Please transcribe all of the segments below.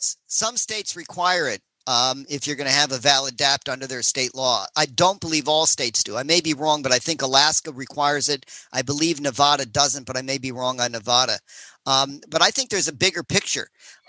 Some states require it if you're going to have a valid DAPT under their state law. I don't believe all states do. I may be wrong, but I think Alaska requires it. I believe Nevada doesn't, but I may be wrong on Nevada. But I think there's a bigger picture.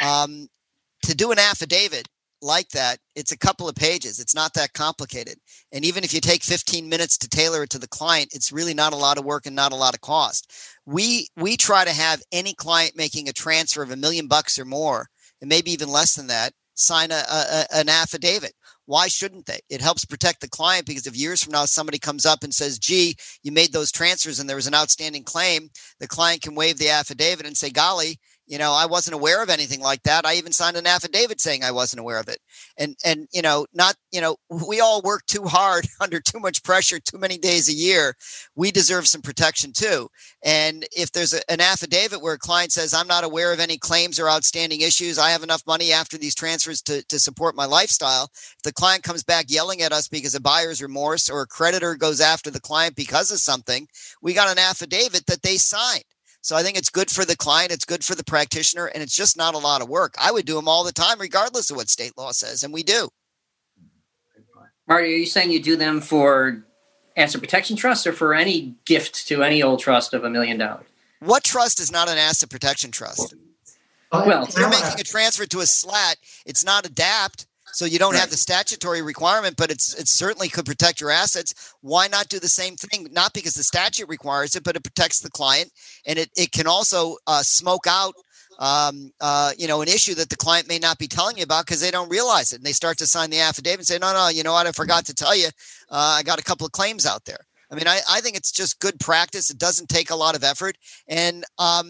To do an affidavit like that, it's a couple of pages. It's not that complicated. And even if you take 15 minutes to tailor it to the client, it's really not a lot of work and not a lot of cost. We try to have any client making a transfer of $1 million or more, and maybe even less than that, sign an affidavit. Why shouldn't they? It helps protect the client, because if years from now somebody comes up and says, gee, you made those transfers and there was an outstanding claim, the client can waive the affidavit and say, golly, I wasn't aware of anything like that. I even signed an affidavit saying I wasn't aware of it. And we all work too hard under too much pressure, too many days a year. We deserve some protection too. And if there's an affidavit where a client says, I'm not aware of any claims or outstanding issues, I have enough money after these transfers to support my lifestyle. If the client comes back yelling at us because of buyer's remorse, or a creditor goes after the client because of something, we got an affidavit that they signed. So I think it's good for the client, it's good for the practitioner, and it's just not a lot of work. I would do them all the time, regardless of what state law says, and we do. Marty, are you saying you do them for asset protection trust or for any gift to any old trust of $1 million? What trust is not an asset protection trust? Well, if you're making a transfer to a SLAT, it's not a DAPT. So you don't have the statutory requirement, but it certainly could protect your assets. Why not do the same thing? Not because the statute requires it, but it protects the client, and it can also smoke out, an issue that the client may not be telling you about because they don't realize it, and they start to sign the affidavit and say, no, you know what? I forgot to tell you, I got a couple of claims out there. I mean, I think it's just good practice. It doesn't take a lot of effort. And,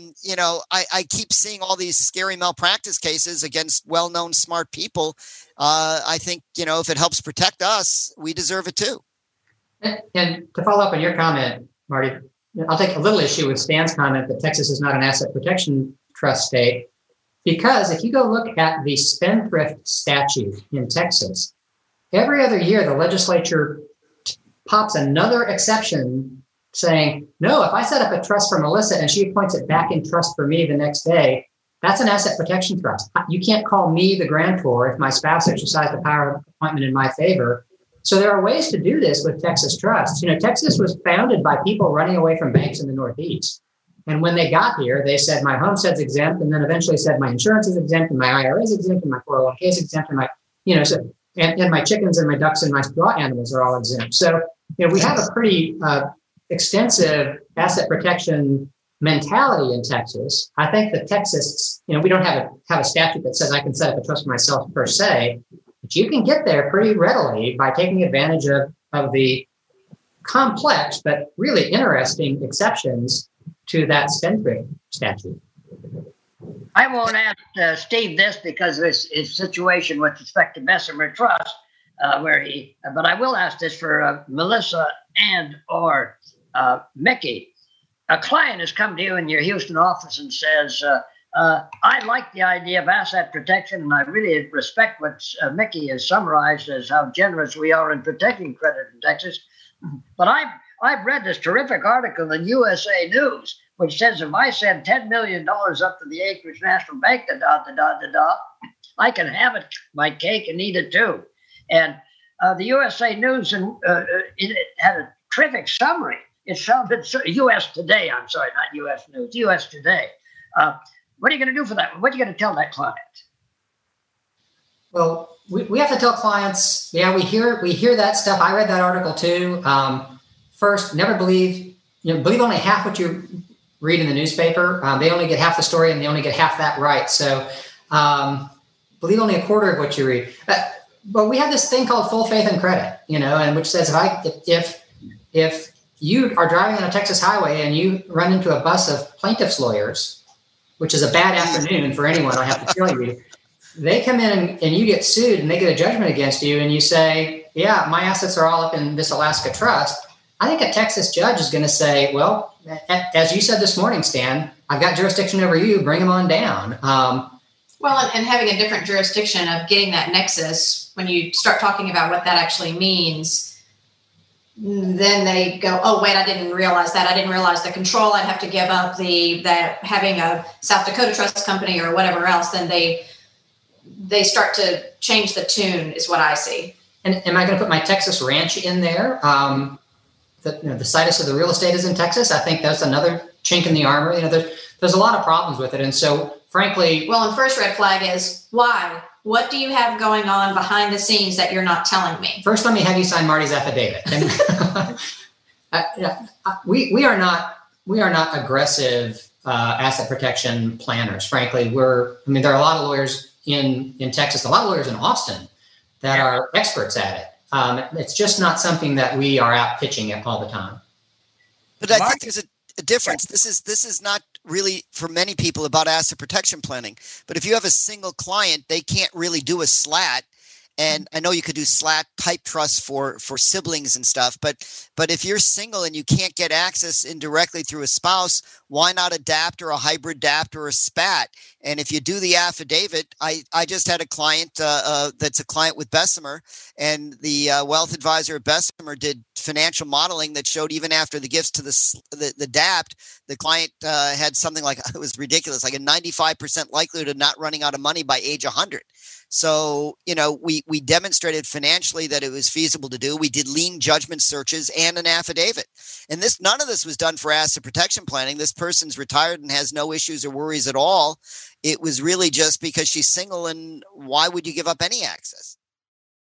I keep seeing all these scary malpractice cases against well-known smart people. I think, if it helps protect us, we deserve it too. And to follow up on your comment, Marty, I'll take a little issue with Stan's comment that Texas is not an asset protection trust state, because if you go look at the spendthrift statute in Texas, every other year the legislature pops another exception saying, no, if I set up a trust for Melissa and she appoints it back in trust for me the next day, that's an asset protection trust. You can't call me the grantor if my spouse exercised the power of appointment in my favor. So there are ways to do this with Texas trusts. Texas was founded by people running away from banks in the Northeast. And when they got here, they said, my homestead's exempt, and then eventually said, my insurance is exempt, and my IRA is exempt, and my 401k is exempt, and and my chickens and my ducks and my straw animals are all exempt. So, we have a pretty extensive asset protection mentality in Texas. I think that Texas, we don't have a statute that says I can set up a trust for myself per se, but you can get there pretty readily by taking advantage of the complex but really interesting exceptions to that spendthrift statute. I won't ask Steve this because of his situation with respect to Bessemer Trust, but I will ask this for Melissa and or Mickey. A client has come to you in your Houston office and says, I like the idea of asset protection, and I really respect what Mickey has summarized as how generous we are in protecting credit in Texas. But I've read this terrific article in USA News, which says if I send $10 million up to the Anchorage National Bank, I can have it, my cake, and eat it too. And the USA News it had a terrific summary. It sounded U.S. Today. I'm sorry, not U.S. News. U.S. Today. What are you going to do for that? What are you going to tell that client? Well, we have to tell clients. Yeah, we hear that stuff. I read that article too. First, never believe only half what you read in the newspaper. They only get half the story, and they only get half that right. So believe only a quarter of what you read. But we have this thing called full faith and credit, and which says if you are driving on a Texas highway and you run into a bus of plaintiffs' lawyers, which is a bad afternoon for anyone, I have to tell you, they come in and you get sued and they get a judgment against you, and you say, yeah, my assets are all up in this Alaska trust. I think a Texas judge is going to say, well, as you said this morning, Stan, I've got jurisdiction over you, bring them on down. And having a different jurisdiction of getting that nexus, when you start talking about what that actually means, then they go, oh, wait, I didn't realize that. I didn't realize the control I'd have to give up, that having a South Dakota trust company or whatever else. Then they start to change the tune, is what I see. And am I going to put my Texas ranch in there? The situs of the real estate is in Texas. I think that's another chink in the armor. There's a lot of problems with it. And so, frankly... Well, and first red flag is, why? What do you have going on behind the scenes that you're not telling me? First, let me have you sign Marty's affidavit. We are not aggressive asset protection planners. Frankly, there are a lot of lawyers in Texas, a lot of lawyers in Austin that are experts at it. It's just not something that we are out pitching it all the time. But I think there's a difference. This is not really for many people about asset protection planning. But if you have a single client, they can't really do a slat. And I know you could do slat type trusts for siblings and stuff, but if you're single and you can't get access indirectly through a spouse, why not adapt or a hybrid adapt or a SPAT? And if you do the affidavit, I just had a client that's a client with Bessemer, and the wealth advisor at Bessemer did financial modeling that showed even after the gifts to the DAPT, the client had something like, it was ridiculous, like a 95% likelihood of not running out of money by age 100. So, we demonstrated financially that it was feasible to do. We did lien judgment searches and an affidavit. And none of this was done for asset protection planning. This person's retired and has no issues or worries at all. It was really just because she's single, and why would you give up any access?